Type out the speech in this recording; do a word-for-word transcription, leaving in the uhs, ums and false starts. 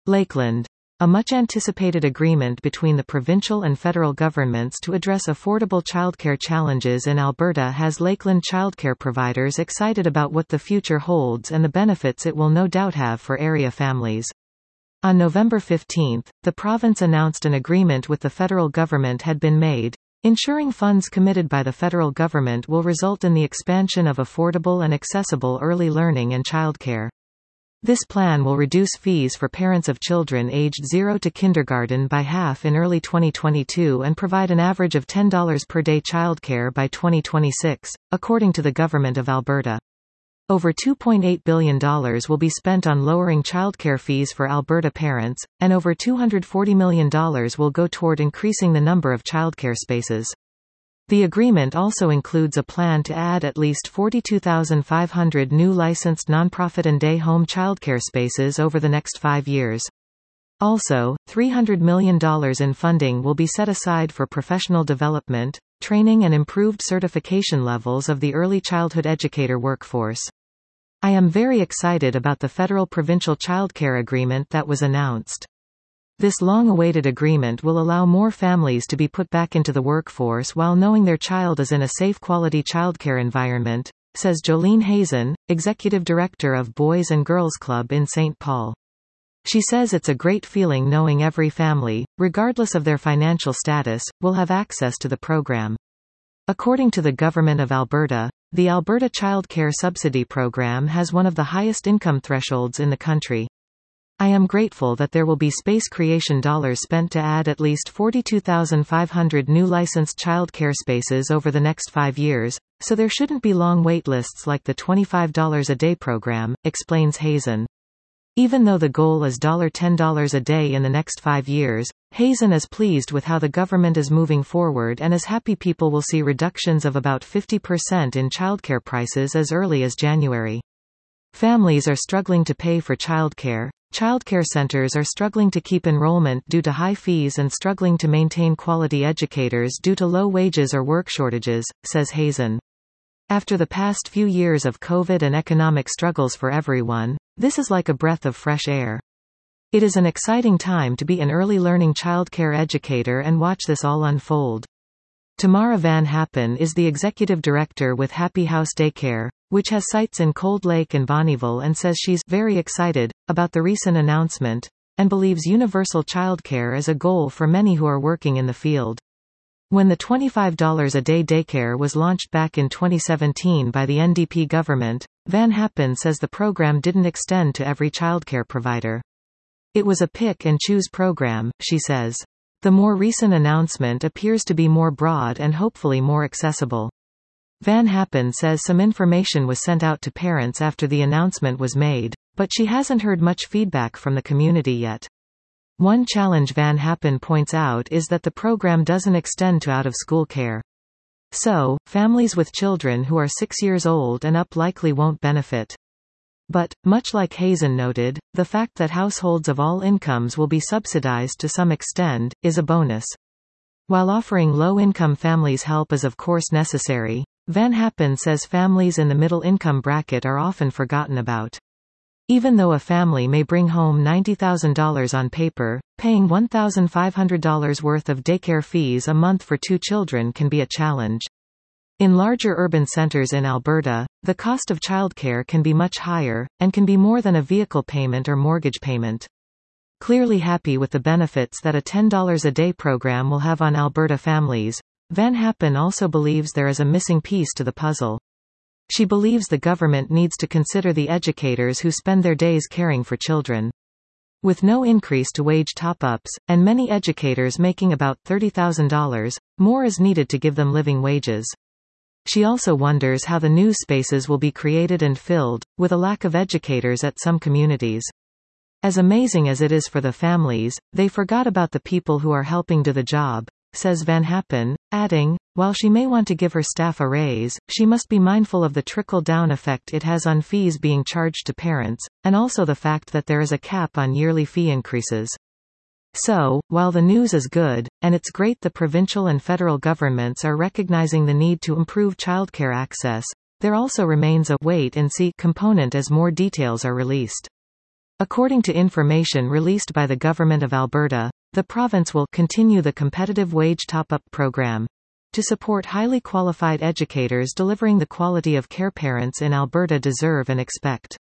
Lakeland. A much-anticipated agreement between the provincial and federal governments to address affordable childcare challenges in Alberta has Lakeland childcare providers excited about what the future holds and the benefits it will no doubt have for area families. On November fifteenth, the province announced an agreement with the federal government had been made, ensuring funds committed by the federal government will result in the expansion of affordable and accessible early learning and childcare. This plan will reduce fees for parents of children aged zero to kindergarten by half in early twenty twenty-two and provide an average of ten dollars per day childcare by twenty twenty-six, according to the Government of Alberta. Over two point eight billion dollars will be spent on lowering childcare fees for Alberta parents, and over two hundred forty million dollars will go toward increasing the number of childcare spaces. The agreement also includes a plan to add at least forty-two thousand five hundred new licensed nonprofit and day-home childcare spaces over the next five years. Also, three hundred million dollars in funding will be set aside for professional development, training and improved certification levels of the early childhood educator workforce. I am very excited about the federal-provincial childcare agreement that was announced. This long-awaited agreement will allow more families to be put back into the workforce while knowing their child is in a safe quality childcare environment, says Jolene Hazen, Executive Director of Boys and Girls Club in Saint Paul. She says it's a great feeling knowing every family, regardless of their financial status, will have access to the program. According to the Government of Alberta, the Alberta Child Care Subsidy Program has one of the highest income thresholds in the country. I am grateful that there will be space creation dollars spent to add at least forty-two thousand five hundred new licensed child care spaces over the next five years, so there shouldn't be long wait lists like the twenty-five dollars a day program, explains Hazen. Even though the goal is ten dollars a day in the next five years, Hazen is pleased with how the government is moving forward and is happy people will see reductions of about fifty percent in childcare prices as early as January. Families are struggling to pay for childcare. Childcare centers are struggling to keep enrollment due to high fees and struggling to maintain quality educators due to low wages or work shortages, says Hazen. After the past few years of COVID and economic struggles for everyone, this is like a breath of fresh air. It is an exciting time to be an early learning childcare educator and watch this all unfold. Tamara Van Happen is the executive director with Happy House Daycare, which has sites in Cold Lake and Bonnyville, and says she's very excited about the recent announcement and believes universal childcare is a goal for many who are working in the field. When the twenty-five dollars a day daycare was launched back in twenty seventeen by the N D P government, Van Happen says the program didn't extend to every childcare provider. It was a pick-and-choose program, she says. The more recent announcement appears to be more broad and hopefully more accessible. Van Happen says some information was sent out to parents after the announcement was made, but she hasn't heard much feedback from the community yet. One challenge Van Happen points out is that the program doesn't extend to out-of-school care. So, families with children who are six years old and up likely won't benefit. But, much like Hazen noted, the fact that households of all incomes will be subsidized to some extent is a bonus. While offering low-income families help is of course necessary, Van Happen says families in the middle-income bracket are often forgotten about. Even though a family may bring home ninety thousand dollars on paper, paying one thousand five hundred dollars worth of daycare fees a month for two children can be a challenge. In larger urban centers in Alberta, the cost of childcare can be much higher, and can be more than a vehicle payment or mortgage payment. Clearly happy with the benefits that a ten dollars a day program will have on Alberta families, Van Happen also believes there is a missing piece to the puzzle. She believes the government needs to consider the educators who spend their days caring for children. With no increase to wage top-ups, and many educators making about thirty thousand dollars, more is needed to give them living wages. She also wonders how the new spaces will be created and filled, with a lack of educators at some communities. As amazing as it is for the families, they forgot about the people who are helping do the job, says Van Happen, adding, while she may want to give her staff a raise, she must be mindful of the trickle-down effect it has on fees being charged to parents, and also the fact that there is a cap on yearly fee increases. So, while the news is good, and it's great the provincial and federal governments are recognizing the need to improve childcare access, there also remains a wait-and-see component as more details are released. According to information released by the Government of Alberta, the province will continue the competitive wage top-up program to support highly qualified educators delivering the quality of care parents in Alberta deserve and expect.